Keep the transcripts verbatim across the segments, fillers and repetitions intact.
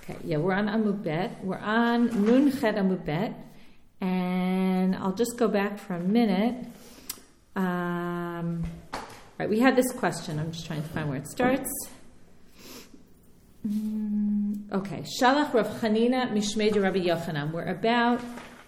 Okay, yeah, we're on Amud Bet. We're on Nun Chet Amud Bet. And I'll just go back for a minute. Um, right, we had this question. I'm just trying to find where it starts. Mm, okay, Shalach Rav Chanina Mishmei de Rabbi Yochanan. We're about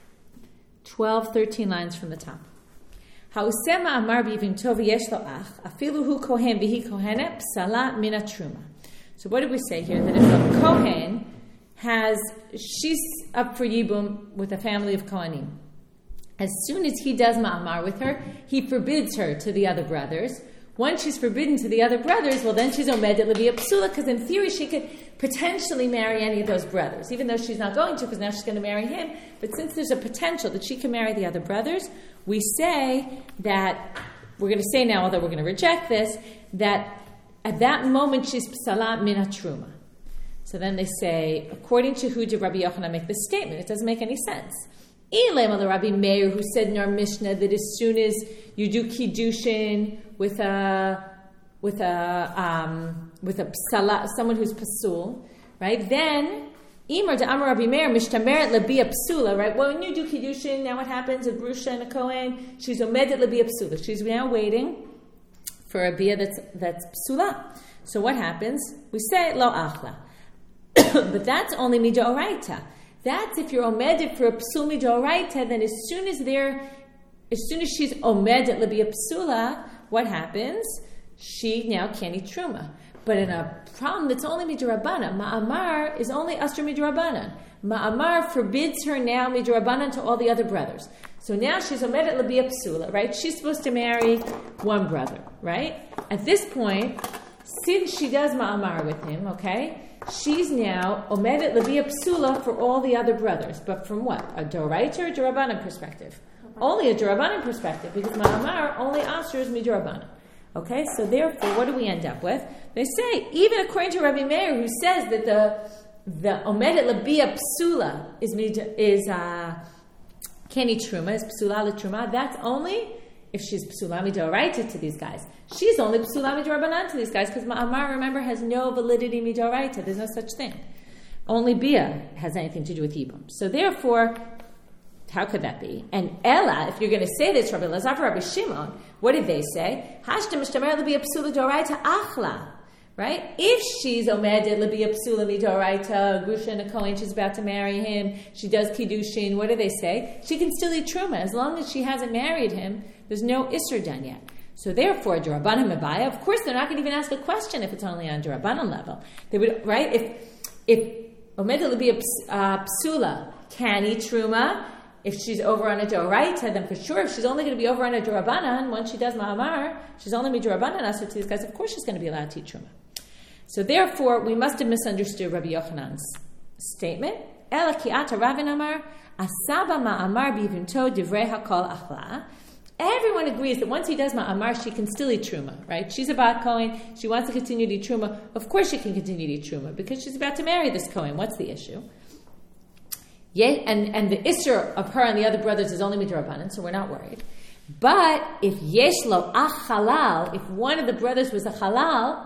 twelve, thirteen lines from the top. Ha'usema amar b'ivim tov yesh lo ach, afilu hu kohen v'hi kohenet psala mina truma. So what did we say here? That if a kohen has, she's up for yibum with a family of kohanim. As soon as he does ma'amar with her, he forbids her to the other brothers. Once she's forbidden to the other brothers, well then she's omedet l'bia psula, because in theory she could potentially marry any of those brothers, even though she's not going to, because now she's going to marry him. But since there's a potential that she can marry the other brothers, we say that, we're going to say now, although we're going to reject this, that at that moment she's psala mina truma. So then they say, according to who did Rabbi Yochanan make this statement? It doesn't make any sense. Ilema Rabbi Meir, who said in our Mishnah that as soon as you do kiddushin with a with a um, with a psala, someone who's pasul, right? Then Imar de Amar Rabbi Meir mishtameret lebia psula, right? Well, when you do kiddushin, now what happens? A grusha and a kohen, she's omedet lebia psula. She's now waiting for a bia that's that's psula. So what happens? We say lo achla, but that's only midoraita. That's if you're omedet for a psul midoraita. Then as soon as they're, as soon as she's omedet lebia psula, what happens? She now can't eat truma. But in a problem that's only midorabanan, ma'amar is only astra midorabanan. Ma'amar forbids her now midorabanan to all the other brothers. So now she's omedet lebia psula, right? She's supposed to marry one brother, right? At this point, since she does ma'amar with him, okay, she's now omedet lebia psula for all the other brothers. But from what? A doraita or dorabanan perspective? Only a dorabanan perspective, because ma'amar only asers midorabanan. Okay, so therefore, what do we end up with? They say, even according to Rabbi Meir, who says that the the omedet lebia psula is is uh, keni truma, is psula le truma. That's only if she's psula midoraita to these guys. She's only psula midorabanan to these guys, because ma'amar, remember, has no validity midoraita. There's no such thing. Only bia has anything to do with yibum. So therefore, how could that be? And Ella, if you're going to say this, Rabbi Elazar, Rabbi Shimon, what did they say? Hashta mishtamer lebia psula doraita achla. Right? If she's omedet lebia psula midoraita, grusha and a kohen, she's about to marry him, she does kiddushin, what do they say? She can still eat truma. As long as she hasn't married him, there's no isser done yet. So therefore, Durabanan Mabaya, of course they're not going to even ask a question if it's only on Durabanan level. They would, right? If if omedet lebia uh, psula can eat truma, if she's over on a doraita, then for sure, if she's only going to be over on a durabanan, once she does ma'amar, she's only be durabanan asur to these guys, of course she's going to be allowed to eat truma. So therefore, we must have misunderstood Rabbi Yochanan's statement. Ela ki ata Ravin amar, asaba ma'amar bivimto divrei hakol achla. Everyone agrees that once he does ma'amar, she can still eat truma, right? She's a bat kohen, she wants to continue to eat truma. Of course she can continue to eat truma, because she's about to marry this kohen. What's the issue? Yeah, and, and the isser of her and the other brothers is only midrabanan, so we're not worried. But if yesh lo ach halal, if one of the brothers was a halal,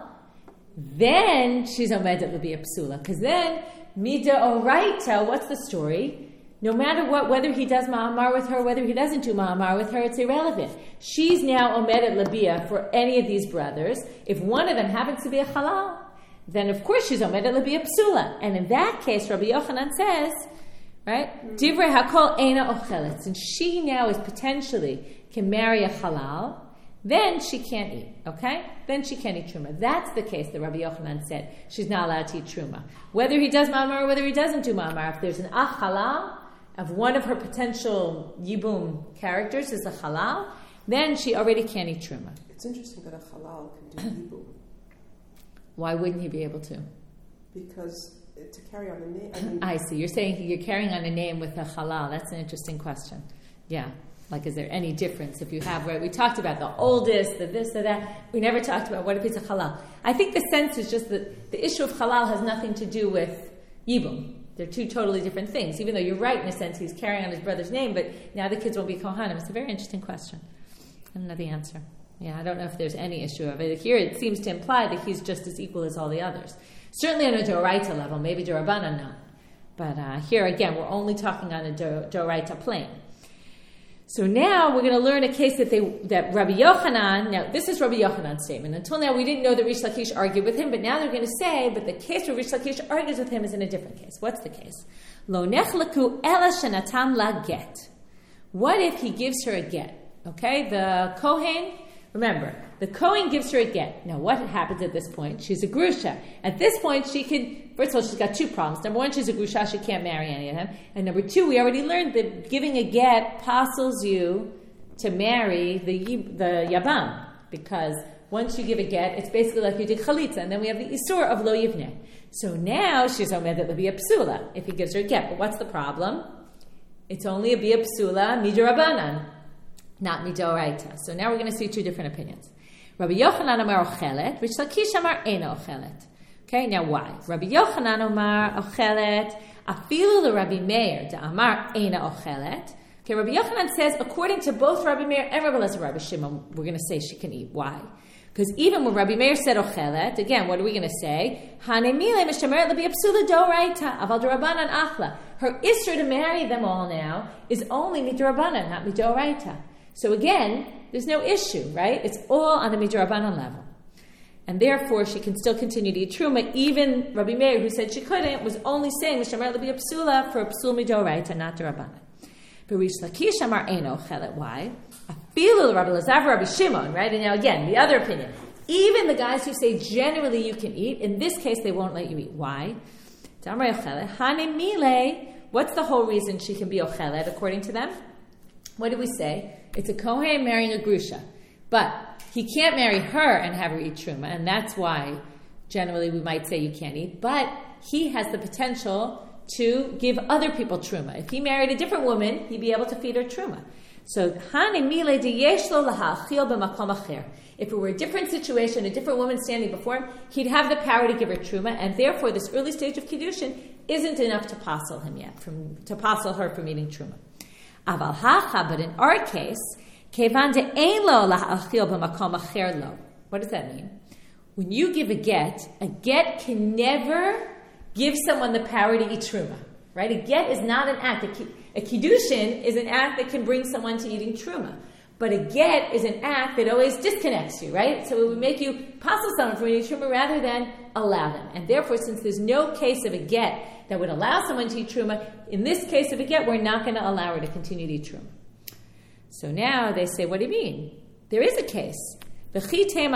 then she's omedet l'bia psula. Because then, mida oraita, what's the story? No matter what, whether he does ma'amar with her, whether he doesn't do ma'amar with her, it's irrelevant. She's now omedet l'bia for any of these brothers. If one of them happens to be a halal, then of course she's omedet l'bia psula. And in that case, Rabbi Yochanan says, right? Divrei hakol eina ochelet. And she now is potentially can marry a halal, then she can't eat, okay? Then she can't eat truma. That's the case that Rabbi Yochanan said she's not allowed to eat truma. Whether he does ma'amar or whether he doesn't do ma'amar, if there's an ach halal, of one of her potential yibum characters is a halal, then she already can't eat truma. It's interesting that a halal can do yibum. Why wouldn't he be able to? Because to carry on a name. I, mean, I see. You're saying you're carrying on a name with a halal. That's an interesting question. Yeah. Like, is there any difference if you have, right? We talked about the oldest, the this, the that. We never talked about what if it's a halal. I think the sense is just that the issue of halal has nothing to do with yibum. They're two totally different things. Even though you're right in a sense, he's carrying on his brother's name, but now the kids won't be kohanim. It's a very interesting question. I don't know the answer. Yeah, I don't know if there's any issue of it. Here it seems to imply that he's just as equal as all the others. Certainly on a Doraita level, maybe Dorabana, no. But uh, here again, we're only talking on a Doraita plane. So now we're going to learn a case that they that Rabbi Yochanan, now this is Rabbi Yochanan's statement. Until now we didn't know that Rish Lakish argued with him, but now they're going to say, but the case where Rish Lakish argues with him is in a different case. What's the case? Lo nechlaku ela shenatam la get. What if he gives her a get? Okay, the Kohen, remember, the Kohen gives her a get. Now what happens at this point? She's a grusha. At this point she can, first of all, she's got two problems. Number one, she's a grusha, she can't marry any of them. And number two, we already learned that giving a get apostles you to marry the the Yabam. Because once you give a get, it's basically like you did chalitza. And then we have the Isur of Lo Yivneh. So now she's omed that will be a psula if he gives her a get. But what's the problem? It's only a bia psula midirabanan, not midoraita. So now we're going to see two different opinions. Rabbi Yochanan Amar Ochelet, Rish Lakish Amar Eina Ochelet. Okay, now why? Rabbi Yochanan Amar Ochelet, Afilu the Rabbi Meir da Amar Eina Ochelet. Okay, Rabbi Yochanan says, according to both Rabbi Meir and Rabbi Elazar Rabbi Shimon, we're going to say she can eat. Why? Because even when Rabbi Meir said Ochelet, again, what are we going to say? Hanemile mishameret lebi apsula doraita aval dorabanan achla. Her isser to marry them all now is only midorabanan, not midoraita. So again, there's no issue, right? It's all on the midorabanan level. And therefore, she can still continue to eat truma. Even Rabbi Meir, who said she couldn't, was only saying mishameret lebi apsula for apsul midoraita, not dorabanan. But Rish Lakish Amar Eino Ochelet. Why? Afilu Rabbi Elazar Rabbi Shimon, right? And now again, the other opinion. Even the guys who say generally you can eat, in this case they won't let you eat. Why? What's the whole reason she can be Ochelet according to them? What do we say? It's a Kohen marrying a Grusha. But he can't marry her and have her eat Truma, and that's why generally we might say you can't eat. But he has the potential to give other people Truma. If he married a different woman, he'd be able to feed her Truma. So, if it were a different situation, a different woman standing before him, he'd have the power to give her truma, and therefore this early stage of Kiddushin isn't enough to passel him yet, from, to passel her from eating truma. Aval hacha, but in our case, what does that mean? When you give a get, a get can never give someone the power to eat truma. Right? A get is not an act. A, ki- a kiddushin is an act that can bring someone to eating truma. But a get is an act that always disconnects you, right? So it would make you passel someone from eating truma rather than allow them. And therefore, since there's no case of a get that would allow someone to eat truma, in this case of a get, we're not going to allow her to continue to eat truma. So now they say, what do you mean? There is a case. What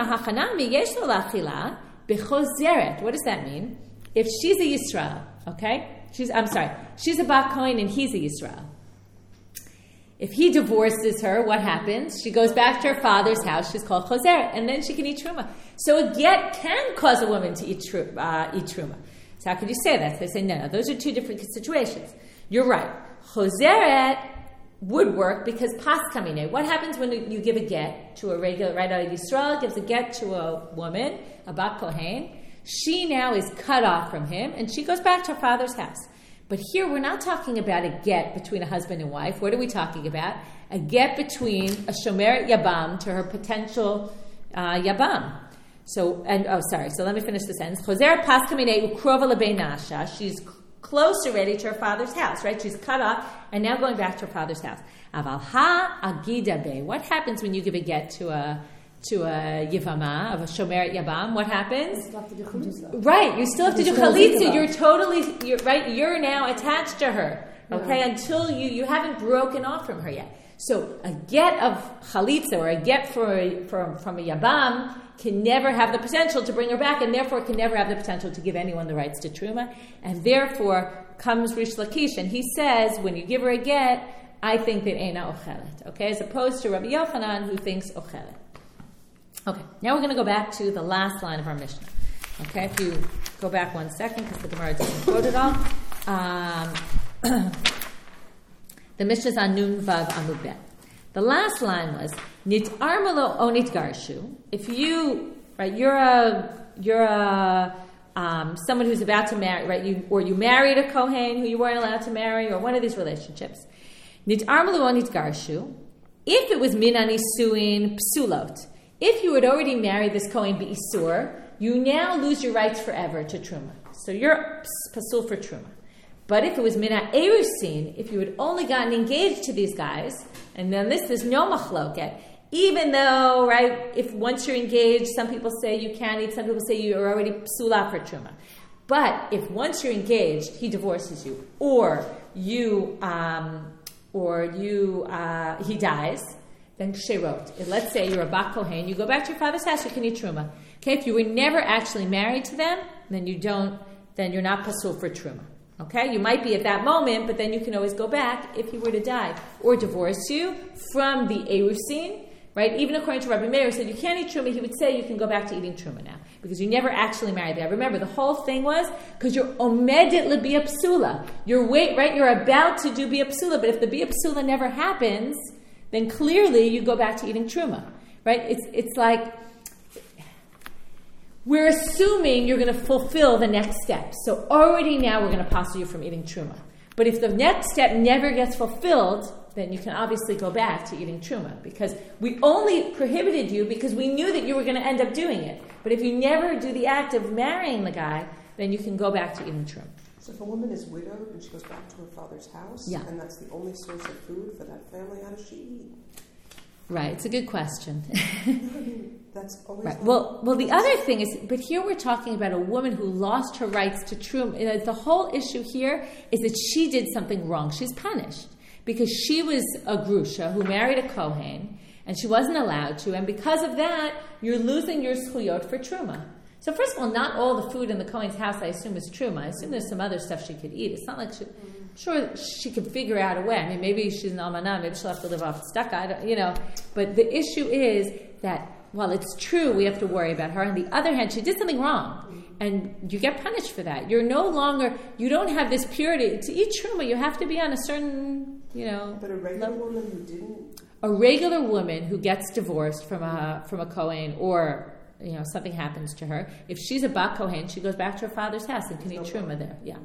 does that mean? If she's a Yisrael, okay? She's, I'm sorry, she's a Bat Kohen and he's a Yisrael. If he divorces her, what happens? She goes back to her father's house. She's called Choseret, and then she can eat truma. So a get can cause a woman to eat, tru- uh, eat truma. So how could you say that? So they say, no, no, those are two different situations. You're right. Choseret would work because pas kamine. What happens when you give a get to a regular, right? A Yisrael gives a get to a woman, a Bat Kohen. She now is cut off from him, and she goes back to her father's house. But here we're not talking about a get between a husband and wife. What are we talking about? A get between a shomeret yabam to her potential uh, yabam. So, and oh, sorry. So let me finish the sentence. Choser pas kamine ukrova lebenasha. She's close already to her father's house, right? She's cut off and now going back to her father's house. Aval ha agida be. What happens when you give a get to a to a yivama, of a shomeret yabam? What happens? Right, you still have to do chalitza. You're totally, you're, right, you're now attached to her, okay, yeah. Until you, you haven't broken off from her yet. So a get of chalitza, or a get for, for, from a yabam, can never have the potential to bring her back, and therefore can never have the potential to give anyone the rights to truma, and therefore comes Rish Lakish, and he says, when you give her a get, I think that eina ochelet, okay, as opposed to Rabbi Yochanan, who thinks ochelet. Okay, now we're going to go back to the last line of our Mishnah. Okay, if you go back one second, because the Gemara doesn't quote it all. Um, the Mishnah is on Nun Vav Amud Bet. The last line was Nit Armalo Onit Garshu. If you, right, you're a you're a um, someone who's about to marry, right, you or you married a Kohen who you weren't allowed to marry, or one of these relationships. Nit Armalo Onit Garshu. If it was Min Anisuin Psulot. If you had already married this Kohen B'Isur, you now lose your rights forever to truma. So you're pasul for truma. But if it was mina erusin, if you had only gotten engaged to these guys, and then this is no machloket, even though, right, if once you're engaged, some people say you can't eat, some people say you're already psula for truma. But if once you're engaged, he divorces you, or you, um, or you, uh, he dies, then kshirot. Let's say you're a bat kohen, you go back to your father's house, you can eat truma. Okay, if you were never actually married to them, then you don't, then you're not pasul for truma. Okay, you might be at that moment, but then you can always go back if he were to die or divorce you from the erusin, right? Even according to Rabbi Meir, who said you can't eat truma, he would say you can go back to eating truma now because you never actually married there. Remember, the whole thing was because you're omedet lebia psula. You're wait, right? You're about to do bia psula, but if the bia psula never happens, then clearly you go back to eating truma, right? It's it's like we're assuming you're going to fulfill the next step. So already now we're going to passel you from eating truma. But if the next step never gets fulfilled, then you can obviously go back to eating truma because we only prohibited you because we knew that you were going to end up doing it. But if you never do the act of marrying the guy, then you can go back to eating truma. So if a woman is widowed and she goes back to her father's house, yeah. and that's the only source of food for that family, how does she eat? Right, it's a good question. That's always right. Well, well, the other thing is, but here we're talking about a woman who lost her rights to truma. The whole issue here is that she did something wrong. She's punished because she was a grusha who married a kohen, and she wasn't allowed to, and because of that, you're losing your zchuyot for truma. So first of all, not all the food in the kohen's house, I assume, is truma. I assume there's some other stuff she could eat. It's not like she... Sure, she could figure out a way. I mean, maybe she's an almanah, maybe she'll have to live off tzedakah, I don't, you know. But the issue is that, while it's true we have to worry about her, on the other hand, she did something wrong. And you get punished for that. You're no longer, you don't have this purity. To eat truma, you have to be on a certain, you know... But a regular level. woman who didn't... A regular woman who gets divorced from a from a kohen or... you know, something happens to her. If she's a bat kohen, she goes back to her father's house and can eat truma there. Yeah.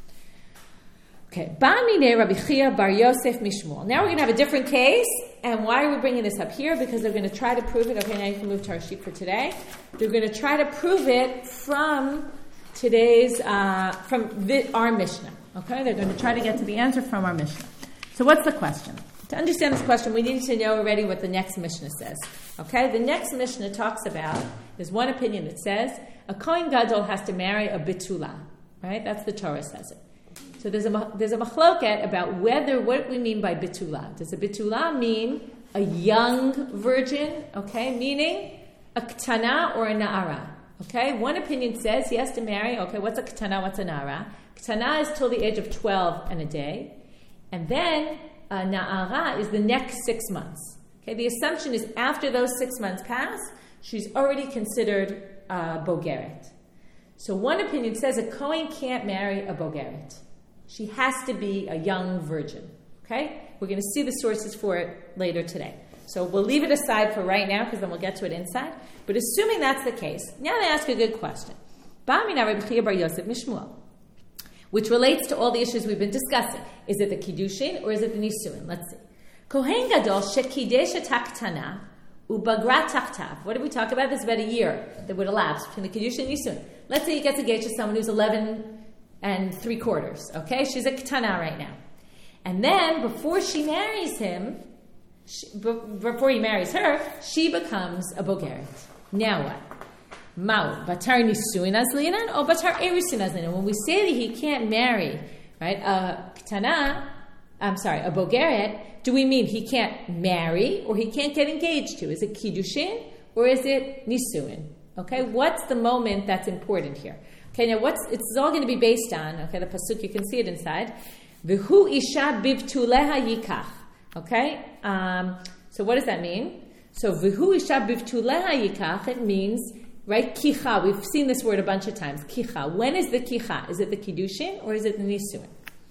Okay. Ba'amine Rabbi Chia bar Yosef Mishmuel. Now we're going to have a different case. And why are we bringing this up here? Because they're going to try to prove it. Okay, now you can move to our sheet for today. They're going to try to prove it from today's, uh, from the, our Mishnah. Okay, they're going to try to get to the answer from our Mishnah. So what's the question? To understand this question, we need to know already what the next Mishnah says. Okay, the next Mishnah talks about, there's one opinion that says, a Kohen Gadol has to marry a Betula. Right? That's the Torah says it. So there's a, there's a machloket about whether, what we mean by Betula. Does a Betula mean a young virgin? Okay, meaning a Ktana or a Na'ara. Okay, one opinion says he has to marry, okay, what's a Ktana, what's a Na'ara? Ktana is till the age of twelve and a day. And then Uh, Na'ara is the next six months. Okay, the assumption is after those six months pass, she's already considered uh, bogeret. So one opinion says a Kohen can't marry a bogeret. She has to be a young virgin. Okay, we're going to see the sources for it later today. So we'll leave it aside for right now because then we'll get to it inside. But assuming that's the case, now they ask a good question. Ba'amina Rabbi Chia bar Yosef Mishmuel, which relates to all the issues we've been discussing. Is it the Kiddushin or is it the Nisuin? Let's see. Kohen Gadol shekidesh et haktana ubagra tachtav. What did we talk about? This is about a year that would elapse between the Kiddushin and Nisuin. Let's say he gets engaged to someone who's eleven and three quarters. Okay, she's a Ketana right now. And then before she marries him, she, b- before he marries her, she becomes a Bogeret. Now what? Mao, batar nisuin azlinan or batar erusin azlinan. When we say that he can't marry, right, a ktana, I'm sorry, a bogeret, do we mean he can't marry or he can't get engaged to? Is it kiddushin or is it nisuin? Okay, what's the moment that's important here? Okay, now what's it's all going to be based on, okay, the pasuk, you can see it inside. V'hu isha bivtuleha yikach. Okay, um, so what does that mean? So v'hu isha bivtuleha yikach, it means, right, kicha. We've seen this word a bunch of times. Kicha. When is the kicha? Is it the kiddushin or is it the nisuin?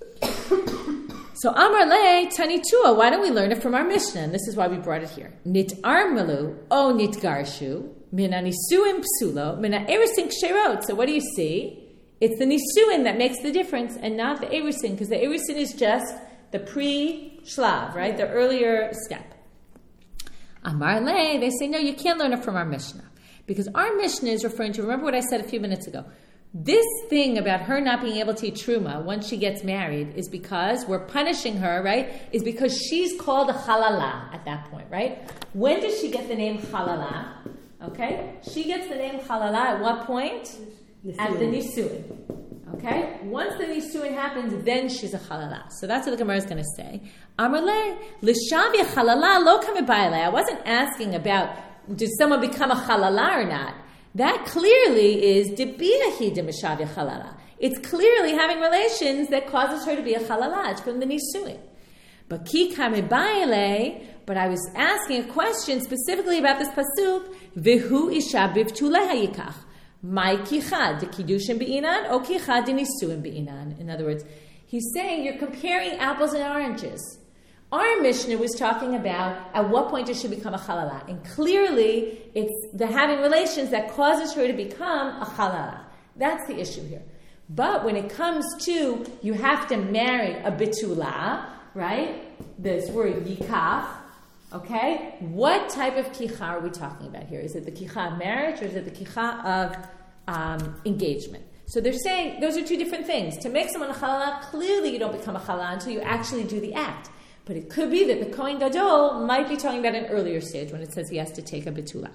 So Amar le Tanitua. Why don't we learn it from our Mishnah? And this is why we brought it here. Nit armalu o nit garshu mina nisuin psulo mina erusin ksherot. So what do you see? It's the nisuin that makes the difference, and not the erusin, because the erusin is just the pre-shlav, right? The earlier step. Amar le. They say no, you can't learn it from our Mishnah. Because our Mishnah is referring to, remember what I said a few minutes ago, this thing about her not being able to eat truma once she gets married is because we're punishing her, right? Is because she's called a halala at that point, right? When does she get the name halala? Okay? She gets the name halala at what point? At the nisuin. Okay? Once the nisuin happens, then she's a halala. So that's what the Gemara is going to say. Amarle, l'shavya halala lo kamebayle. I wasn't asking about, did someone become a halala or not? That clearly is dibiyahi de mishavya halala. It's clearly having relations that causes her to be a halala. It's from the nisuin. But ki kamebayle, but I was asking a question specifically about this pasuk, v'hu isha bivtuleha yikach. My kichad, the kiddushin be'inan, or kichad de nisuin be'inan. In other words, he's saying you're comparing apples and oranges. Our Mishnah was talking about at what point does she become a halala. And clearly, it's the having relations that causes her to become a halala. That's the issue here. But when it comes to, you have to marry a bitula, right? This word yikach, okay? What type of kicha are we talking about here? Is it the kicha of marriage or is it the kicha of um, engagement? So they're saying those are two different things. To make someone a halala, clearly you don't become a halala until you actually do the act. But it could be that the Kohen Gadol might be talking about an earlier stage when it says he has to take a bitula.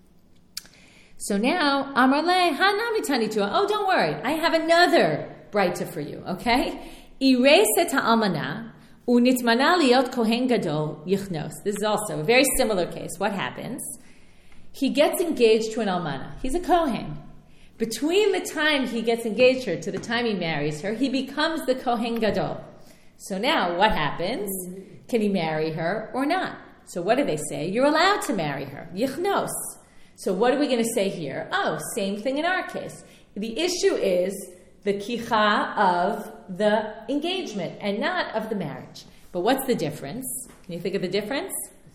So now, Amar le, hanami tanitua. Oh, don't worry. I have another braita for you, okay? Ireset ha'almana unitmana liot Kohen Gadol yichnos. This is also a very similar case. What happens? He gets engaged to an almana. He's a Kohen. Between the time he gets engaged to her to the time he marries her, he becomes the Kohen Gadol. So now, what happens? Can he marry her or not? So what do they say? You're allowed to marry her. Yichnos. So what are we going to say here? Oh, same thing in our case. The issue is the kicha of the engagement and not of the marriage. But what's the difference? Can you think of the difference?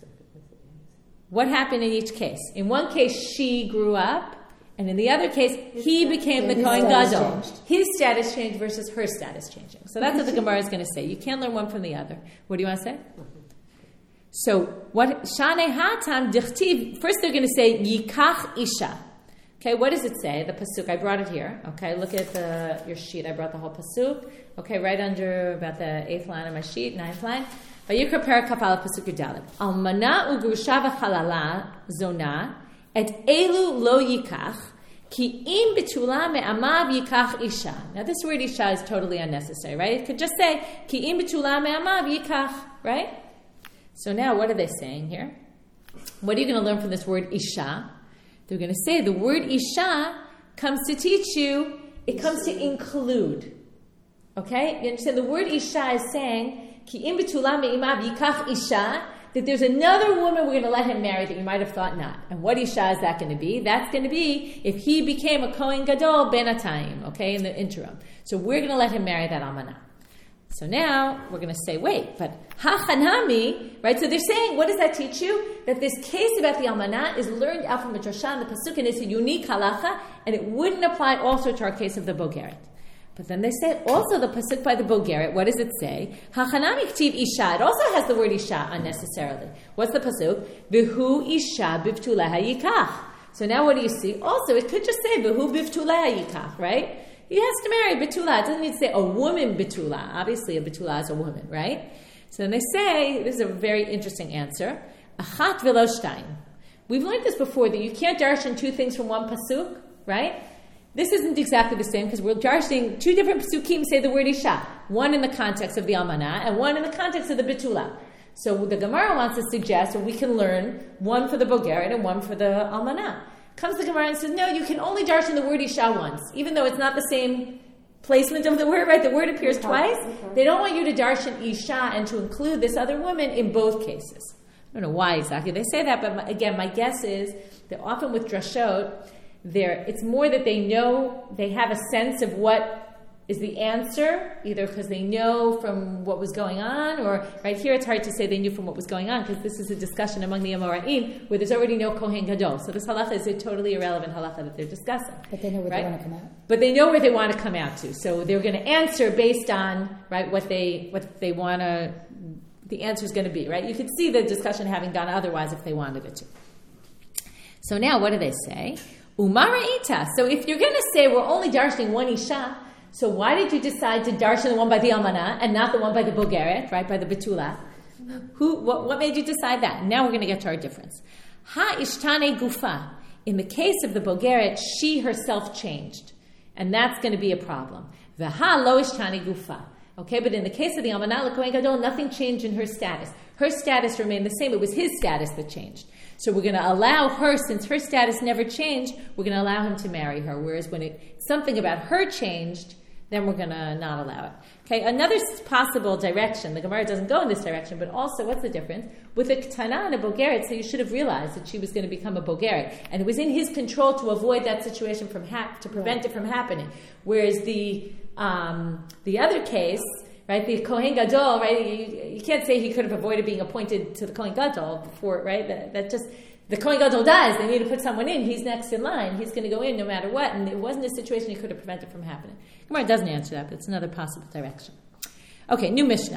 What happened in each case? In one case, she grew up. And in the other case, he became the Kohen Gadol. His status changed versus her status changing. So that's what the Gemara is going to say. You can't learn one from the other. What do you want to say? So what? Shane hatam dichtiv. First, they're going to say yikach isha. Okay, what does it say? The pasuk. I brought it here. Okay, look at the, your sheet. I brought the whole pasuk. Okay, right under about the eighth line of my sheet, ninth line. Vayikra perak kafal pasuk yudalid. Almana ugrusha v'chalala zona. Et elu lo yikach, ki im betula me'amav yikach isha. Now this word isha is totally unnecessary, right? It could just say, ki im betula me'amav yikach, right? So now what are they saying here? What are you going to learn from this word isha? They're going to say the word isha comes to teach you, it comes to include. Okay? You understand? The word isha is saying, ki im betula me'amav yikach isha, that there's another woman we're going to let him marry that you might have thought not. And what isha is that going to be? That's going to be if he became a Kohen Gadol benatayim, okay, in the interim. So we're going to let him marry that almana. So now we're going to say, wait, but hachanami, right? So they're saying, what does that teach you? That this case about the almana is learned out from a drasha and the pasuk, and it's a unique halacha, and it wouldn't apply also to our case of the bogeret. But then they say also the pasuk by the bogeret. What does it say? Hachanami ktiv isha. It also has the word isha unnecessarily. What's the pasuk? V'hu isha bivtuleha yikach. So now what do you see? Also, it could just say v'hu bivtuleha yikach, right? He has to marry bitula. It doesn't need to say a woman bitula. Obviously, a bitula is a woman, right? So then they say, this is a very interesting answer. Achat v'lo shtaim. We've learned this before that you can't darshan two things from one pasuk, right? This isn't exactly the same because we're darshaning two different pasukim say the word isha. One in the context of the almana and one in the context of the bitula. So the Gemara wants to suggest that we can learn one for the bogeret and one for the almana. Comes the Gemara and says, no, you can only darshan the word isha once, even though it's not the same placement of the word, right? The word appears okay. twice. Okay. They don't want you to darshan isha and to include this other woman in both cases. I don't know why exactly they say that, but my, again, my guess is that often with drashot, There, it's more that they know, they have a sense of what is the answer, either because they know from what was going on, or right here it's hard to say they knew from what was going on, because this is a discussion among the Amoraim where there's already no Kohen Gadol. So this halacha is a totally irrelevant halacha that they're discussing. But they know where right? they want to come out. But they know where they want to come out to. So they're going to answer based on right what they what they want to, the answer is going to be, right? You could see the discussion having gone otherwise if they wanted it to. So now what do they say? Umara ita. So if you're going to say we're only darshaning one isha, so why did you decide to darshan the one by the almana and not the one by the bogeret, right, by the betula? Who? What, what made you decide that? Now we're going to get to our difference. Ha ishtane gufa. In the case of the bogeret, she herself changed. And that's going to be a problem. V'ha lo ishtane gufa. Okay, but in the case of the almana l'kohen gadol, nothing changed in her status. Her status remained the same. It was his status that changed. So we're going to allow her, since her status never changed, we're going to allow him to marry her. Whereas when it, something about her changed, then we're going to not allow it. Okay, another possible direction, the Gemara doesn't go in this direction, but also what's the difference? With a ketana and a bogeret, so you should have realized that she was going to become a bogeret. And it was in his control to avoid that situation from hap- to prevent it from happening. Whereas the um, the other case, right, the Kohen Gadol, right, you, you can't say he could have avoided being appointed to the Kohen Gadol before, right? That, that just, the Kohen Gadol dies, they need to put someone in, he's next in line, he's going to go in no matter what, and it wasn't a situation he could have prevented from happening. Gemara doesn't answer that, but it's another possible direction. Okay, new Mishnah.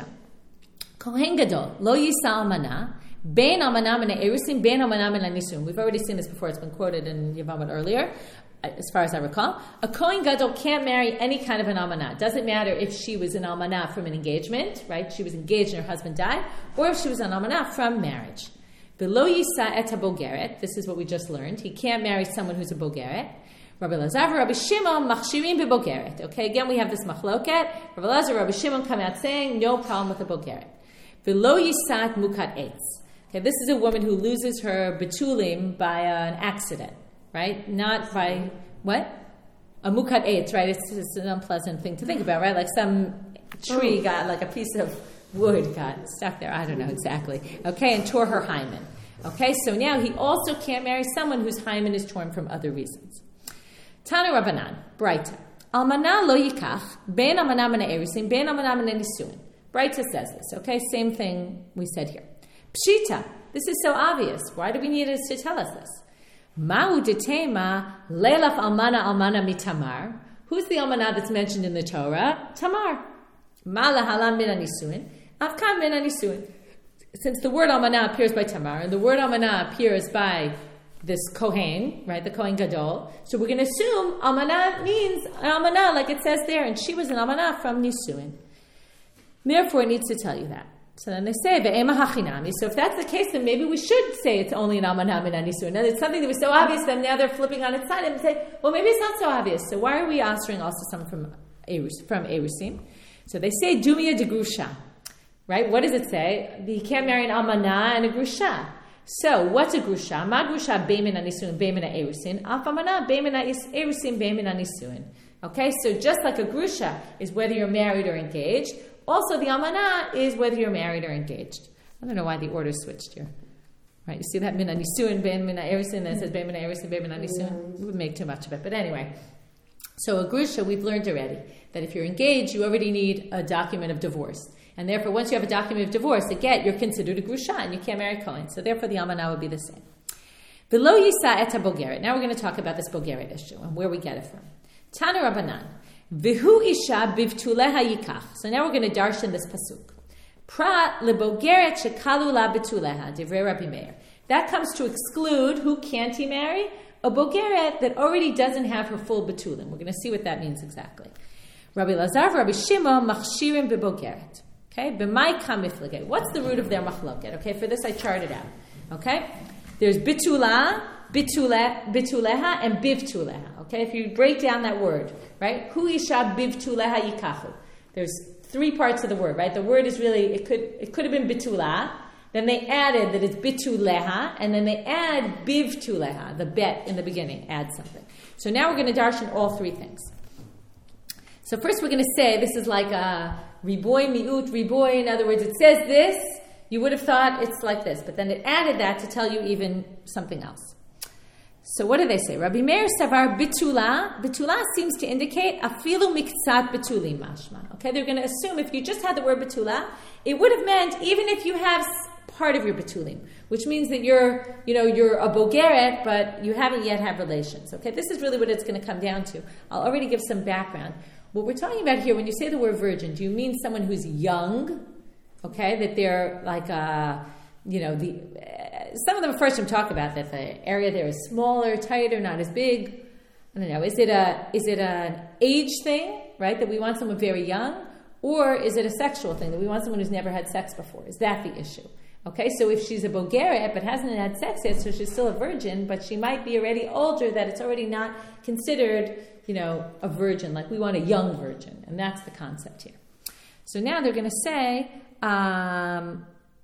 Kohen Gadol, lo yisa almana, ben almana min ha'erusin, ben almana min ha'nisun. We've already seen this before, it's been quoted in Yevamot earlier. As far as I recall, a Kohen Gadol can't marry any kind of an almanah. It doesn't matter if she was an almanah from an engagement, right? She was engaged and her husband died, or if she was an almanah from marriage. V'lo yisa et bogeret. This is what we just learned. He can't marry someone who's a bogeret. Rabbi Lazar, Rabbi Shimon, machshirim bebogeret. Okay, again we have this machloket. Rabbi Lazar, Rabbi Shimon come out saying no problem with a bogeret. V'lo yisat mukat eitz. Okay, this is a woman who loses her betulim by an accident. Right? Not by, what? A mukat eitz, right? It's, it's an unpleasant thing to think about, right? Like some tree got, like a piece of wood got stuck there. I don't know exactly. Okay, and tore her hymen. Okay, so now he also can't marry someone whose hymen is torn from other reasons. Tana Rabbanan, Braita. Almana lo yikach, ben almana min ha'erusin, ben almana min ha'nisuin. Braita says this, okay? Same thing we said here. Pshita, this is so obvious. Why do we need it to tell us this? Ma'u detema leilaf almana almana mitamar. Who's the almana that's mentioned in the Torah? Tamar. Ma lahalam min hanisuin. Avkam min hanisuin. Since the word almana appears by Tamar, and the word almana appears by this Kohen, right, the Kohen Gadol, so we're going to assume almana means almana, like it says there, and she was an almana from nisuin. Therefore, it needs to tell you that. So then they say, ve'ema hachinami. So if that's the case, then maybe we should say it's only an almanah min ha'nisuin. Now, it's something that was so obvious that now they're flipping on its side and say, well, maybe it's not so obvious. So why are we answering also someone from Erus, from Erusim? So they say, dumia de grusha. Right? What does it say? You can't marry an almanah and a grusha. So what's a grusha? Ma grusha be'min ha'nisuin, be'min ha'erusin. Af almanah be'min ha'erusin, be'min ha'nisuin. Okay? So just like a grusha is whether you're married or engaged, also, the almanah is whether you're married or engaged. I don't know why the order switched here. Right? You see that min hanisuin, ben min ha'erusin, that says ben min ha'erusin, ben min hanisuin. We would make too much of it. But anyway, so a grusha, we've learned already that if you're engaged, you already need a document of divorce. And therefore, once you have a document of divorce, a get, you're considered a grusha, and you can't marry a kohen. So therefore, the almanah would be the same. V'lo yisa et bogeret. Now we're going to talk about this bogeret issue and where we get it from. Tana Rabbanan. Vihu isha bivtuleha yikach. So now we're going to darshan this pasuk. Pra lebogeret shekalu la bituleha. Divrei Rabbi Meir. That comes to exclude who can't he marry? A bogeret that already doesn't have her full betulim. We're going to see what that means exactly. Rabbi Lazar, Rabbi Shimon, machshirim bebogeret. Okay, b'mai kamiflage. What's the root of their machloket? Okay, for this I charted out. Okay, there's bitula, bitule, bituleha, and bivtuleha. Okay, if you break down that word, right? Hu isha bivtuleha yikachu. There's three parts of the word, right? The word is really, it could it could have been bitula. Then they added that it's bituleha, and then they add bivtuleha, the bet in the beginning, add something. So now we're going to darshan all three things. So first we're going to say this is like a riboy miut riboy. In other words, it says this. You would have thought it's like this, but then it added that to tell you even something else. So what do they say? Rabbi Meir savar bitula. Bitula seems to indicate afilu miktzat betulim mashma. Okay, they're going to assume if you just had the word bitula, it would have meant even if you have part of your betulim, which means that you're, you know, you're a bogeret, but you haven't yet had relations. Okay, this is really what it's going to come down to. I'll already give some background. What we're talking about here, when you say the word virgin, do you mean someone who's young? Okay, that they're like a, you know, the uh, some of the first talk about that the area there is smaller, tighter, not as big. I don't know. Is it a is it an age thing, right? That we want someone very young, or is it a sexual thing that we want someone who's never had sex before? Is that the issue? Okay, so if she's a bogeret but hasn't had sex yet, so she's still a virgin, but she might be already older, that it's already not considered, you know, a virgin. Like we want a young virgin, and that's the concept here. So now they're going to say, um,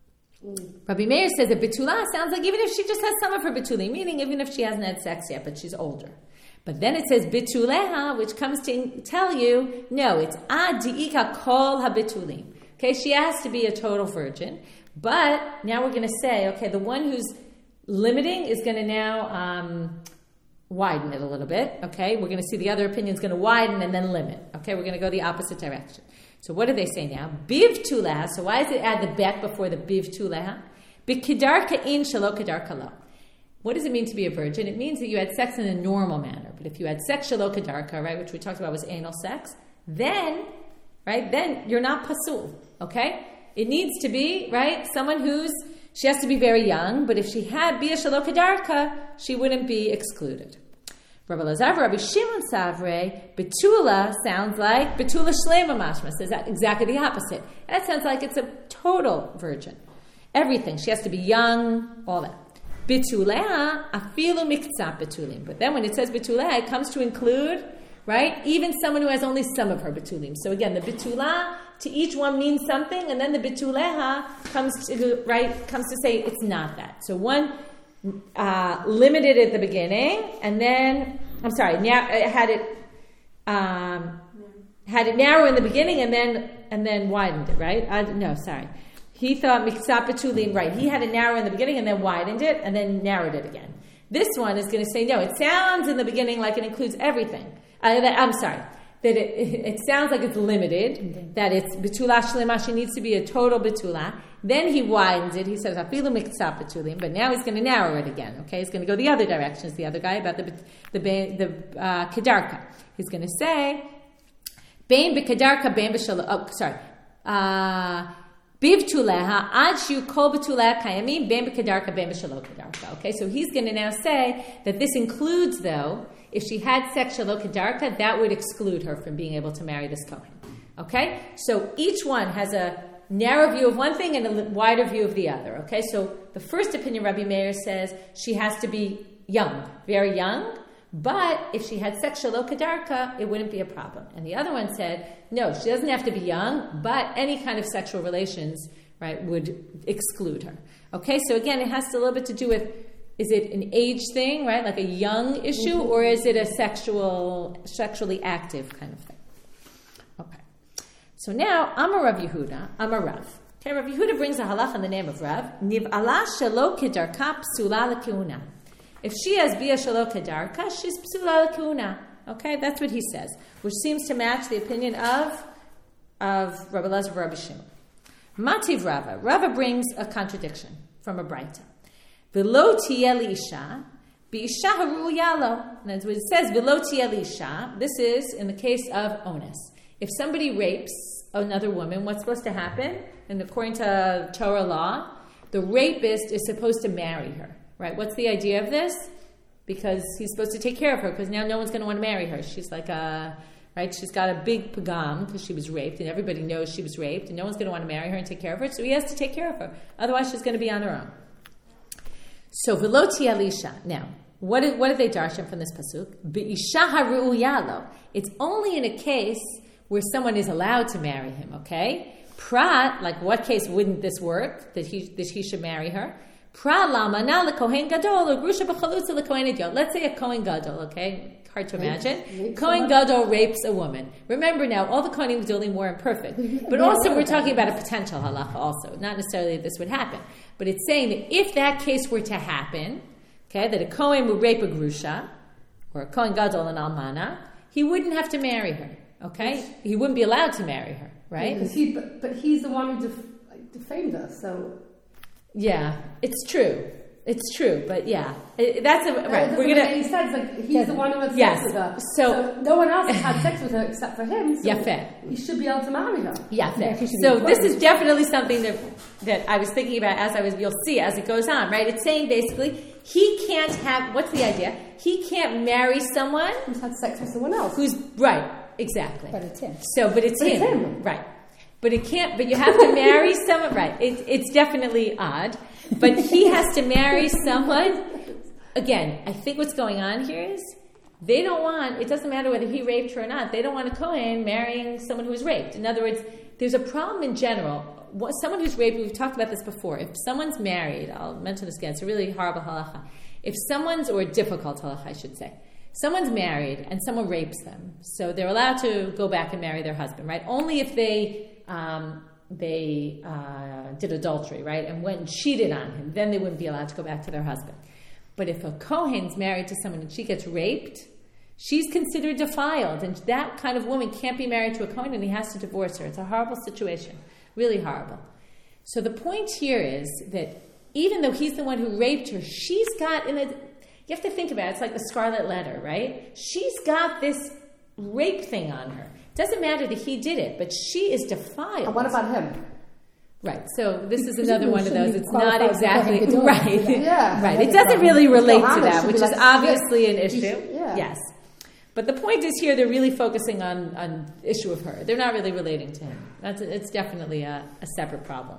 Rabbi Meir says that betula sounds like even if she just has some of her betuli, meaning even if she hasn't had sex yet, but she's older. But then it says bituleha, which comes to tell you, no, it's ad di'ika kol habitulim. Okay, she has to be a total virgin. But now we're going to say, okay, the one who's limiting is going to now um, widen it a little bit. Okay, we're going to see the other opinion is going to widen and then limit. Okay, we're going to go the opposite direction. So what do they say now? Biv tuleha. So why does it add the bet before the biv tuleha? Bikidarka in shalo kadarka lo. What does it mean to be a virgin? It means that you had sex in a normal manner. But if you had sex shalo kadarka, right, which we talked about was anal sex, then, right, then you're not pasul. Okay. It needs to be, right, someone who's, she has to be very young, but if she had Bia Shalo Kadarka, she wouldn't be excluded. Rabbi Lazar, Rabbi Shimon Savre, Betula sounds like Betula Shlema Mashma, says that exactly the opposite. That sounds like it's a total virgin. Everything. She has to be young, all that. Betuleha, afilu miktzat betulim. But then when it says betuleha, it comes to include, right, even someone who has only some of her betulim. So again, the betula to each one means something, and then the betuleha comes to, right, comes to say it's not that. So one uh, limited at the beginning, and then, I'm sorry, now it had it um, had it narrow in the beginning, and then and then widened it, right? I, no, sorry. He thought miktzat betulim, right? He had it narrow in the beginning, and then widened it, and then narrowed it again. This one is going to say, no, it sounds in the beginning like it includes everything. Uh, that, I'm sorry. That it, it, it sounds like it's limited, mm-hmm. that it's betula shlema, she needs to be a total betula. Then he widens it. He says, afilu miktzat betulim, but now he's going to narrow it again. Okay, he's going to go the other direction as the other guy about the the the uh, kedarka. He's going to say, bein b'kedarka, bein b'shalom. Oh, sorry. Uh, Bivtuleha ad shu kol betuleha kayamim bein b'kedarka bein b'shalo kedarka. Okay, so he's going to now say that this includes, though, if she had sex shalo kedarka, that would exclude her from being able to marry this kohen. Okay, so each one has a narrow view of one thing and a wider view of the other. Okay, so the first opinion, Rabbi Meir says she has to be young, very young. But if she had sex shalo kedarka, it wouldn't be a problem. And the other one said, no, she doesn't have to be young, but any kind of sexual relations, right, would exclude her. Okay, so again, it has to, a little bit to do with, is it an age thing, right, like a young issue, or is it a sexual, sexually active kind of thing? Okay. So now, Amar Rav Yehuda, Amar Rav. Okay, Rav Yehuda brings a halach in the name of Rav. Niv'ala shalo kedarka psula l'keuna. If she has bia shalo kedarka, she's psula l'keuna. Okay, that's what he says, which seems to match the opinion of of Rabbi Elazar, Rabbi Shimon. Mativ Rava. Rava brings a contradiction from a Braita. V'lo tiyeh li'isha, bi'isha haru'ya lo. That's what it says. V'lo tiyeh li'isha. This is in the case of onus. If somebody rapes another woman, what's supposed to happen? And according to Torah law, the rapist is supposed to marry her. Right? What's the idea of this? Because he's supposed to take care of her, because now no one's going to want to marry her. She's like a, right? She's got a big pagam because she was raped, and everybody knows she was raped, and no one's going to want to marry her and take care of her. So he has to take care of her. Otherwise, she's going to be on her own. So v'lo tiyeh li'isha. Now, what did what did they darshan from this pasuk? B'isha haru'ya lo. It's only in a case where someone is allowed to marry him. Okay, prat, like what case wouldn't this work? That he that he should marry her. Let's say a Kohen Gadol, okay? Hard to imagine. Kohen Gadol rapes a woman. Remember now, all the Kohen Gadolim weren't perfect. But also we're talking about a potential halacha also. Not necessarily that this would happen. But it's saying that if that case were to happen, okay, that a Kohen would rape a Grusha, or a Kohen Gadol an Almana, he wouldn't have to marry her, okay? He wouldn't be allowed to marry her, right? Yeah, he, but, but he's the one who def- defamed us, so... Yeah, it's true. It's true, but yeah, it, that's a, right. It We're gonna. make any sense. Like he's Yes. the one who had sex Yes. with her. So- So, no one else has had sex with her except for him. So Yeah, fair. he should be able to marry her. Yeah, fair. Yeah, she should So be this punished. is definitely something that that I was thinking about as I was. You'll see as it goes on, right? It's saying basically he can't have. What's the idea? He can't marry someone Who's had sex with someone else? who's right. Exactly. But it's him. So, but it's But him. it's him. Right? But it can't. But you have to marry someone, right? It, it's definitely odd. But he has to marry someone. Again, I think what's going on here is they don't want. It doesn't matter whether he raped her or not. They don't want a Kohen marrying someone who was raped. In other words, there's a problem in general. What, someone who's raped. We've talked about this before. If someone's married, I'll mention this again. It's a really horrible halacha. If someone's or a difficult halacha, I should say. Someone's married and someone rapes them, so they're allowed to go back and marry their husband, right? Only if they um, they uh, did adultery, right, and went and cheated on him, then they wouldn't be allowed to go back to their husband. But if a Kohen's married to someone and she gets raped, she's considered defiled, and that kind of woman can't be married to a Kohen, and he has to divorce her. It's a horrible situation, really horrible. So the point here is that even though he's the one who raped her, she's got in a you have to think about it. It's like the Scarlet Letter, right? She's got this rape thing on her. It doesn't matter that he did it, but she is defiled. And what about him? Right. So this is Because another you one of shouldn't those. be It's not qualified to exactly go ahead and do right. it. Yeah. Right. That's It a doesn't problem. really relate So to Hannah that, should which be is like, obviously an yeah, issue. you should- yeah. Yes. But the point is here, they're really focusing on on issue of her. They're not really relating to him. That's it's definitely a, a separate problem.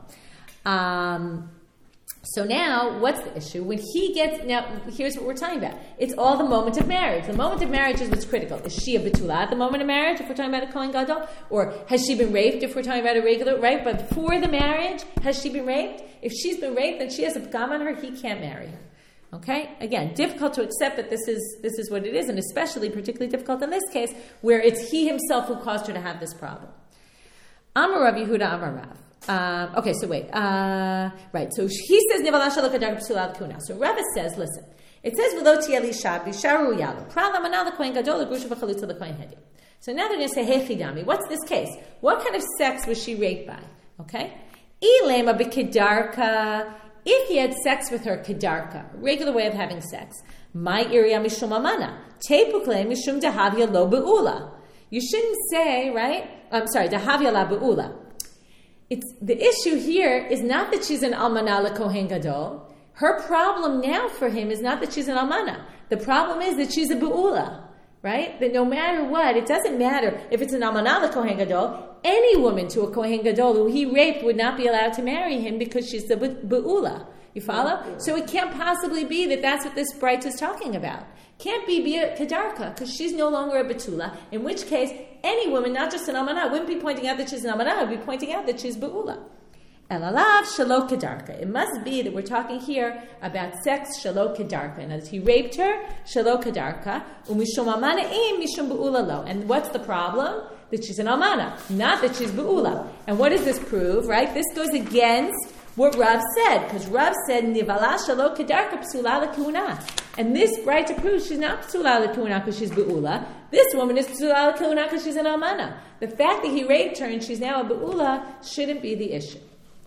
Um, So now, what's the issue? When he gets, now, here's what we're talking about. It's all the moment of marriage. The moment of marriage is what's critical. Is she a betula at the moment of marriage, if we're talking about a Kohen Gadol? Or has she been raped, if we're talking about a regular, right? But before the marriage, has she been raped? If she's been raped, then she has a pgam on her, he can't marry her. Okay? Again, difficult to accept that this is this is what it is, and especially particularly difficult in this case, where it's he himself who caused her to have this problem. Amar Rav Yehuda Amar Rav. Um, okay, so wait. Uh, right, so he says, Nivala shelo kadar psula l'kuna. So Rav says, listen, it says, V'lo tiya l'isha b'sharu yalo. Prala mana l'kohen gadol l'grusha v'chalutza l'kohen hedi. So now they're going to say, hey chidami, what's this case? What kind of sex was she raped by? Okay? Ilema b'kedarka. If he had sex with her, kedarka, regular way of having sex, my iriya mishum amana. Tepukle mishum dahavya lo be'ula. You shouldn't say, right? I'm sorry, dahavya la be'ula. It's, the issue here is not that she's an almana l'kohen gadol. Her problem now for him is not that she's an almana. The problem is that she's a be'ula, right? That no matter what, it doesn't matter if it's an almana l'kohen gadol. Any woman to a kohen gadol who he raped would not be allowed to marry him because she's a be'ula. You follow? So it can't possibly be that that's what this Bright is talking about. Can't be be a kedarka because she's no longer a betula. In which case, any woman, not just an almanah, wouldn't be pointing out that she's an almanah. Would be pointing out that she's beula. Elalav shelo kedarka. It must be that we're talking here about sex shelo kedarka. And as he raped her, shelo kedarka. Umishum almanaim mishum beula lo. And what's the problem? That she's an almanah, not that she's beula. And what does this prove? Right? This goes against what Rav said, because Rav said, Nivala shelo kedarka psula l'kuna. And this right to prove she's not psula l'kuna because she's be'ula. This woman is psula l'kuna because she's an almana. The fact that he raped her and she's now a be'ula shouldn't be the issue.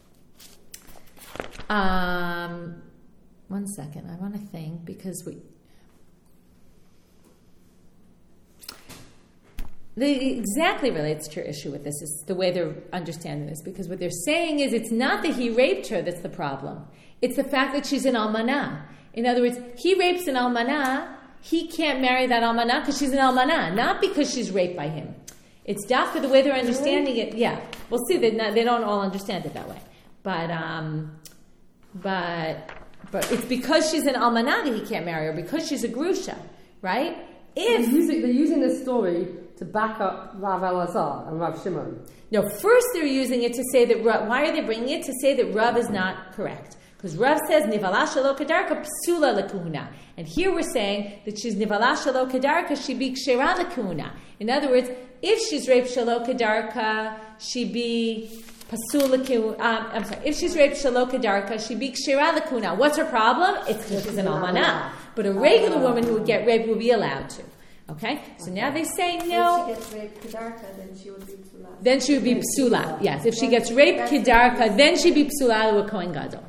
Um, one second, I want to think, because we... It exactly relates to your issue with this, is the way they're understanding this, because what they're saying is it's not that he raped her that's the problem. It's the fact that she's an almanah. In other words, he rapes an almanah, he can't marry that almanah because she's an almanah, not because she's raped by him. It's dafka the way they're understanding it. Yeah, we'll see. They they don't all understand it that way, but um, but but it's because she's an almanah that he can't marry her, because she's a grusha, right? If They're using, they're using this story to back up Rav Elazar and Rav Shimon. No, first they're using it to say that Rav, why are they bringing it? To say that Rav is not correct. Because Rav says, Nivala shelo kedarka psula l'kuhuna. And here we're saying that she's Nivala shelo kedarka, she be kshera l'kuhuna. In other words, if she's raped shelo kedarka, she be pasul l'kuhuna. Um, I'm sorry, if she's raped shelo kedarka, she be kshera l'kuhuna. What's her problem? It's because she's an almanah. But a regular woman who would get raped would be allowed to. Okay? So now they say no. If she gets raped kedarka, then she would be psula. Then she would be psula. Yes, if she gets raped kedarka, then she'd be psula to a kohen gadol.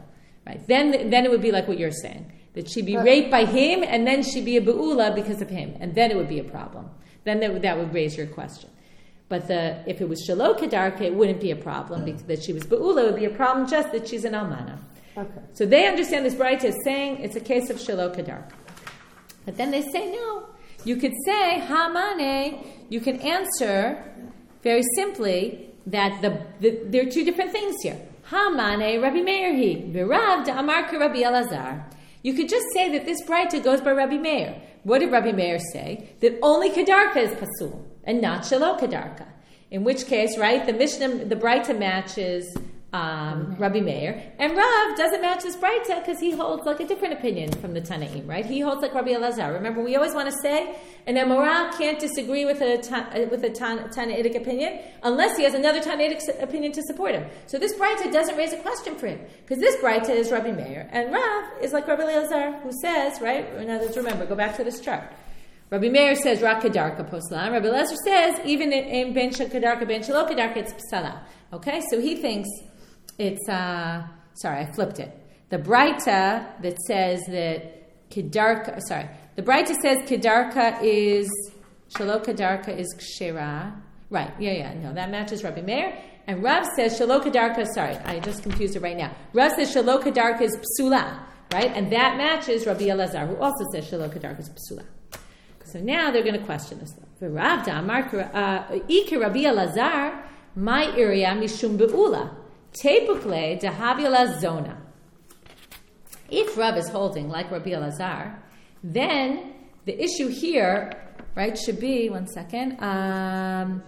Right? Then, then it would be like what you're saying, that she'd be But- raped by him, and then she'd be a be'ula because of him, and then it would be a problem. Then that would, that would raise your question. But the if it was shelo kedarka, it wouldn't be a problem because that she was be'ula. It would be a problem just that she's an almana. Okay. So they understand this Braita is saying it's a case of shelo kedarka. But then they say no. You could say hamane. You can answer very simply that the, the there are two different things here. Hamane Rabbi Meir hi v'Rav da'amar Rabbi Elazar. You could just say that this Braita goes by Rabbi Meir. What did Rabbi Meir say? That only kedarka is pasul and not shelo kedarka. In which case, right, the Mishnah, the Braita matches um, Rabbi Meir, and Rav doesn't match this Braita because he holds like a different opinion from the Tanaim, right? He holds like Rabbi Elazar. Remember, we always want to say an Amora can't disagree with a ta- with a ta- Tanaitic opinion unless he has another Tanaitic opinion to support him. So this Braita doesn't raise a question for him because this Braita is Rabbi Meir, and Rav is like Rabbi Elazar, who says, right? In other words, remember, go back to this chart. Rabbi Meir says Rak Kedarka Poslan. Rabbi Elazar says even in Ben Kedarka Ben Shelo Kedarka it's Psala. Okay, so he thinks it's uh sorry, I flipped it. The Braita that says that Kedarka, sorry, the Braita says Kedarka is Shelo Kedarka is Kshera. Right? Yeah, yeah. No, that matches Rabbi Meir. And Rav says Shelo Kedarka. Sorry, I just confused it right now. Rav says Shelo Kedarka is Psula. Right, and that matches Rabbi Elazar, who also says Shelo Kedarka is Psula. So now they're going to question this. V'Rav da'amar Ike Rabbi Elazar, my area mishum be'ula, tepukle dehavi zona. If Rav is holding like Rabbi Elazar, then the issue here, right, should be one second. Um,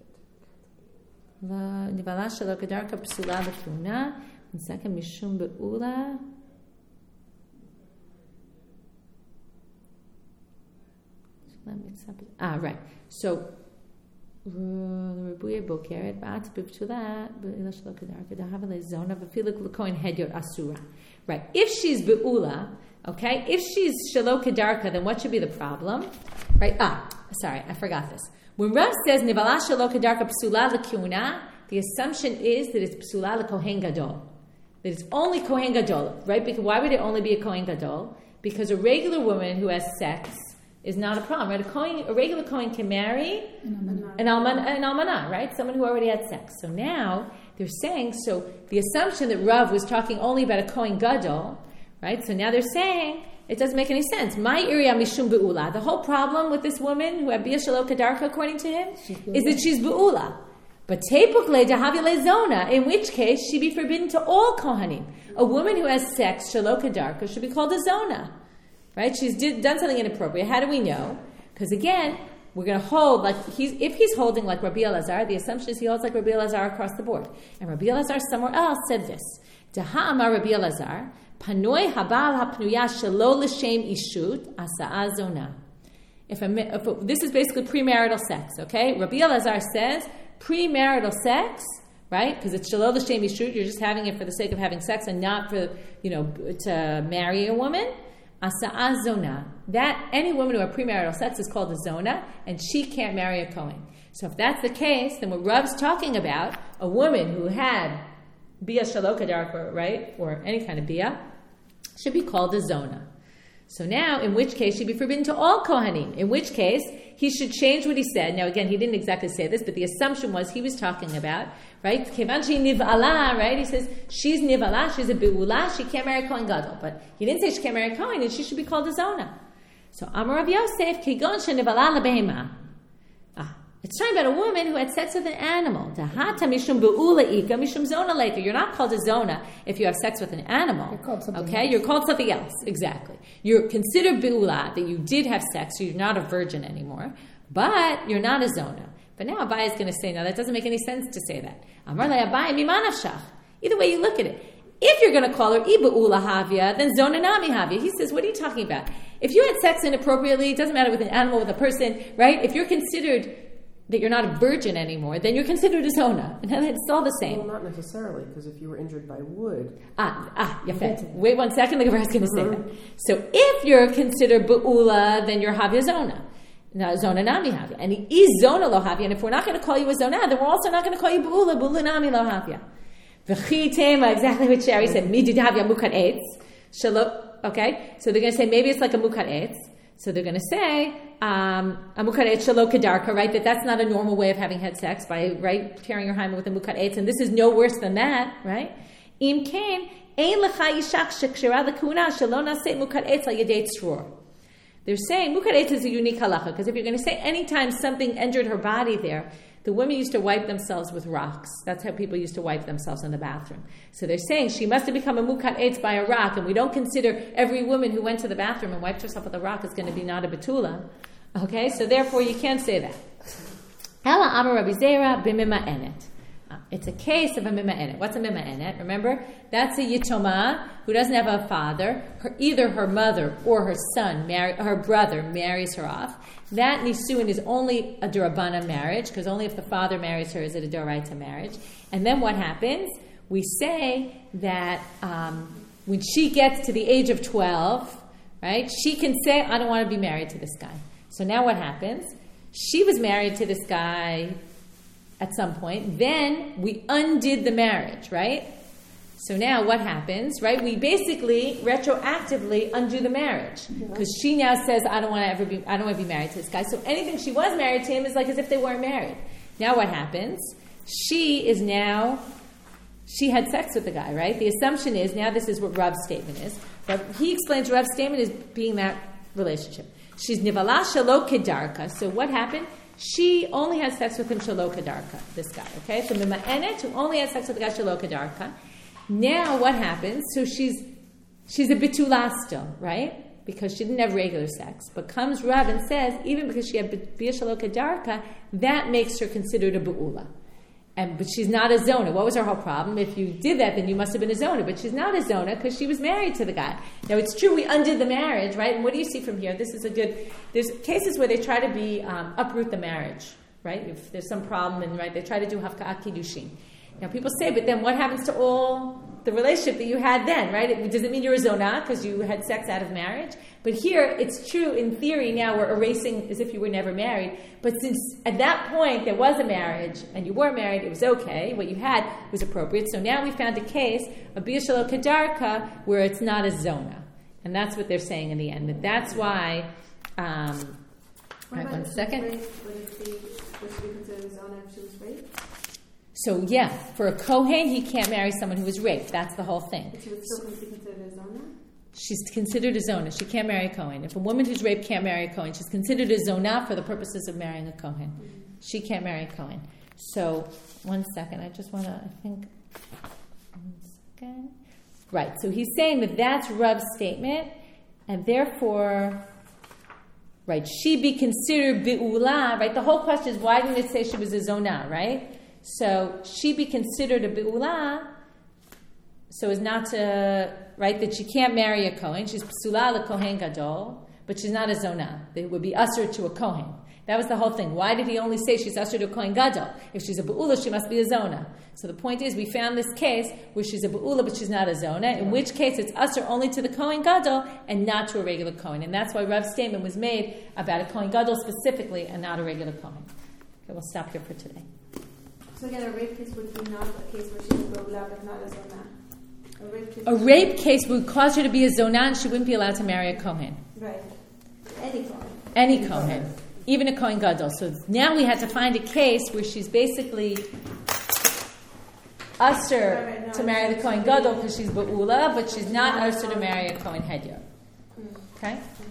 Nivala shelo kedarka psula v'tuna. One second, mishum be'ula. Ah, right. So, if she's be'ula, okay, if she's shelo kedarka, then what should be the problem? Right? Ah, sorry, I forgot this. When Rav says nivala shelo kedarka psula l'kiuna, the assumption is that it's psula l'kohen gadol, that it's only kohen gadol, right? Because why would it only be a kohen gadol? Because a regular woman who has sex is not a problem, right? A, Kohen, a regular Kohen can marry an almanah, an almanah, right? Someone who already had sex. So now they're saying, so the assumption that Rav was talking only about a Kohen gadol, right? So now they're saying it doesn't make any sense. My area mishum be'ula. The whole problem with this woman who had bia shelo kedarka, according to him, is that she's be'ula. But tepukle dehavi lezona, in which case she'd be forbidden to all Kohanim. A woman who has sex shelo kedarka should be called a zona. Right? She's did, done something inappropriate. How do we know? Because again, we're going to hold like he's if he's holding like Rabbi Elazar, the assumption is he holds like Rabbi Elazar across the board. And Rabbi Elazar somewhere else said this: Daha amar Rabbi Elazar, panoi habal hapnuya shelo l'shem ishut asa'a zona. If, a, if a, this is basically premarital sex, okay? Rabbi Elazar says premarital sex, right? Because it's shelo l'shem ishut. You're just having it for the sake of having sex and not for you know to marry a woman. Asa'a zona. That any woman who has premarital sex is called a zona, and she can't marry a Kohen. So if that's the case, then what Rav's talking about, a woman who had bia shelo kedarka, right, or any kind of bia, should be called a zona. So now, in which case, she'd be forbidden to all Kohanim. In which case, he should change what he said. Now, again, he didn't exactly say this, but the assumption was he was talking about, right? Kevan she nivala, right? He says, she's nivala, she's a be'ula, she can't marry Kohen Gadol. But he didn't say she can't marry Kohen, and she should be called a zona. So, Amar Rav Yosef, kegon she nivala lebehema. Ah, it's talking about a woman who had sex with an animal. Tahata mishum be'ula ika, mishum zona leika. You're not called a zona if you have sex with an animal. You're called something okay? else. You're called something else. Exactly. You're considered be'ula, that you did have sex, so you're not a virgin anymore, but you're not a zona. But now Abai is going to say, no, that doesn't make any sense to say that. Amar le Abai mimanavshach. Either way you look at it. If you're going to call her ibe'ula havya, then zona nami havya. He says, what are you talking about? If you had sex inappropriately, it doesn't matter with an animal, with a person, right? If you're considered that you're not a virgin anymore, then you're considered a zona. And it's all the same. Well, not necessarily, because if you were injured by wood. Ah, ah, yafet. Wait one second, the Gemara is going to say that. So if you're considered be'ula, then you're havya zona. Now, zona nami havya. And he is zona lo havya. And if we're not going to call you a zona, then we're also not going to call you be'ula, be'ula nami lo havya. V'chi tema, exactly what Sherry said. Mi didavya mukat etz. Shalo, okay? So they're going to say, maybe it's like a mukat etz. So they're going to say, um, a mukat etz shalo kedarka, right? That that's not a normal way of having had sex, by, right, tearing your hymen with a mukat etz. And this is no worse than that, right? Im kain, ein lecha yishak shekshira l'kuna shalo naseh mukat etz al yedei tzror. They're saying mukat etz is a unique halacha, because if you're going to say anytime something entered her body there, the women used to wipe themselves with rocks. That's how people used to wipe themselves in the bathroom. So they're saying she must have become a mukat etz by a rock, and we don't consider every woman who went to the bathroom and wiped herself with a rock is going to be not a betula. Okay, so therefore you can't say that. Ela amar Rabbi Zera b'mima'enet. It's a case of a mima'enet. What's a mima'enet? Remember, that's a yitoma who doesn't have a father. Her, either her mother or her son, marry, her brother, marries her off. That nisuin is only a durabana marriage, because only if the father marries her is it a doraita marriage. And then what happens? We say that um, when she gets to the age of twelve, right, she can say, I don't want to be married to this guy. So now what happens? She was married to this guy at some point. Then we undid the marriage, right? So now what happens, right? We basically retroactively undo the marriage, because she now says, I don't want to ever be, I don't want to be married to this guy. So anything she was married to him is like as if they weren't married. Now what happens? She is now, she had sex with the guy, right? The assumption is, now this is what Rav's statement is. But he explains Rav's statement as being that relationship. She's nivala shalo kedarka. So what happened? She only had sex with him shalo kedarka, this guy, okay? So mima'enet, who only had sex with the guy shalo kedarka. Now what happens? So she's she's a bitula still, right? Because she didn't have regular sex. But comes Rav and says, even because she had bia shalo kedarka, that makes her considered a be'ula. And, but she's not a zona. What was her whole problem? If you did that, then you must have been a zona. But she's not a zona because she was married to the guy. Now, it's true we undid the marriage, right? And what do you see from here? This is a good... There's cases where they try to be um, uproot the marriage, right? If there's some problem, and right, they try to do hafka'at kiddushin. Now, people say, but then what happens to all the relationship that you had then, right? It, does it mean you're a zona because you had sex out of marriage? But here, it's true, in theory, now we're erasing as if you were never married. But since at that point there was a marriage and you were married, it was okay. What you had was appropriate. So now we found a case of bia shelo kedarka where it's not a zona. And that's what they're saying in the end. That that's why... Um, right, one second. Would it be, would she be considered a zona if she was raped? So yeah, for a Kohen, he can't marry someone who was raped. That's the whole thing. But she would still be considered a zona? She's considered a zona. She can't marry a Kohen. If a woman who's raped can't marry a Kohen, she's considered a zona for the purposes of marrying a Kohen. Mm-hmm. She can't marry a Kohen. So, one second. I just want to, I think, one second. Right, so he's saying that that's Rav's statement, and therefore, right, she be considered bi'ula, right? The whole question is, why didn't it say she was a zona, right? So, she be considered a bi'ula, so as not to, right, that she can't marry a Kohen. She's psula le Kohen gadol, but she's not a zona. It would be usher to a Kohen. That was the whole thing. Why did he only say she's usher to a Kohen gadol? If she's a be'ula, she must be a zona. So the point is, we found this case where she's a be'ula, but she's not a zona, in which case it's usher only to the Kohen gadol and not to a regular Kohen. And that's why Rav's statement was made about a Kohen gadol specifically and not a regular Kohen. Okay, we'll stop here for today. So again, a rape case would be not a case where she's a be'ula, but not a zona. A rape case, a rape case would cause her to be a zona, and she wouldn't be allowed to marry a Kohen. Right. Any Kohen. Any Kohen. Even a Kohen gadol. So now we had to find a case where she's basically usher right, right, no, to marry the Kohen gadol because she's be'ula, but she's not usher to marry a Kohen hedyot. Okay?